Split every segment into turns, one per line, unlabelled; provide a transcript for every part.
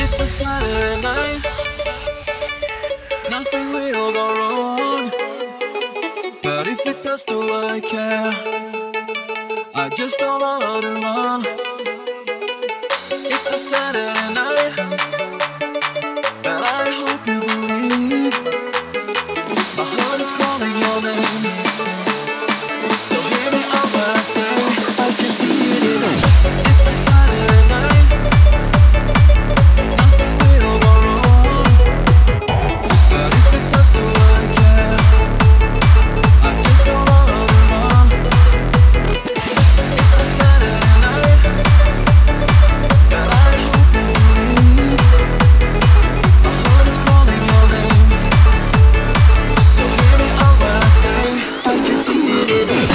It's a Saturday night, nothing will go wrong. But if it does, do I care? I just don't know how to run. It's a Saturday night, and I hope you believe my heart is calling your name. So hear me out when I say I can see it in you. It's a Saturday night, nothing will go wrong. But if it does, do I care? I just don't know how to run. It's a Saturday night, and I hope you believe my heart is calling your name. So hear me out when I say I can see it in you.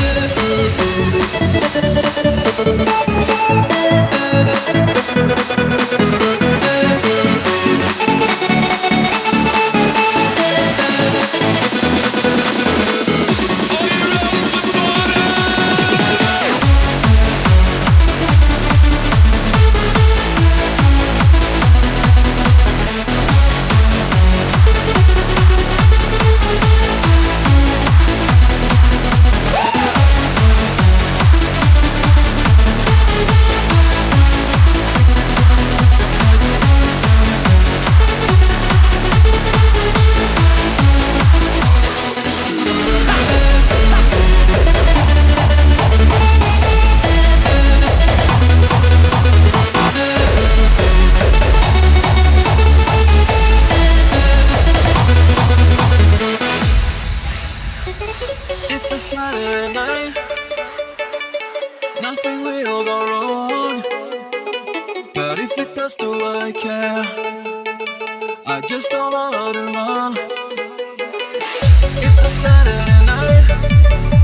It's a Saturday night, nothing will go wrong. But if it does, do I care? I just don't know how to run. It's a Saturday night,